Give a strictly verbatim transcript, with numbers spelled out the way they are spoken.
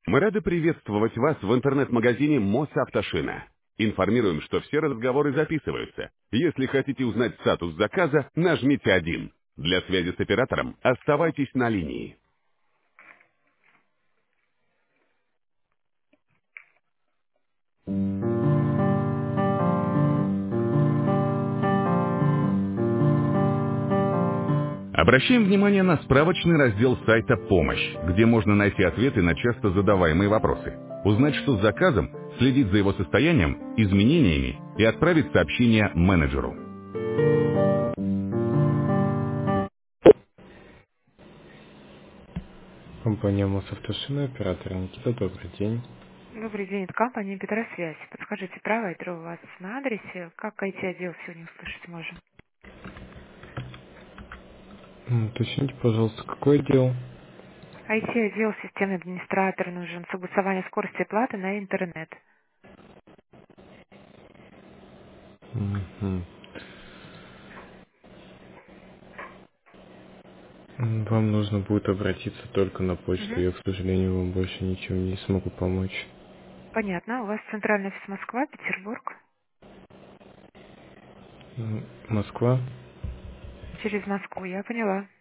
Мы рады приветствовать вас в интернет-магазине Мосавтошина. Информируем, что все разговоры записываются. Если хотите узнать статус заказа, нажмите один. Для связи с оператором оставайтесь на линии. Обращаем внимание на справочный раздел сайта «Помощь», где можно найти ответы на часто задаваемые вопросы, узнать, что с заказом, следить за его состоянием, изменениями и отправить сообщение менеджеру. Компания Мосавтошина, оператор Никита, добрый день. Добрый день, это компания Петросвязь. Подскажите, провайдер у вас на адресе, как ай ти-отдел сегодня услышать можем? М, Уточните, пожалуйста, какой отдел? ай ти-отдел, системный администратор нужен, согласование скорости платы на интернет. Мгм. М, Вам нужно будет обратиться только на почту. Мгм. Я, к сожалению, вам больше ничем не смогу помочь. Понятно, у вас центральный офис Москва, Петербург. М, Москва? Через Москву, я поняла.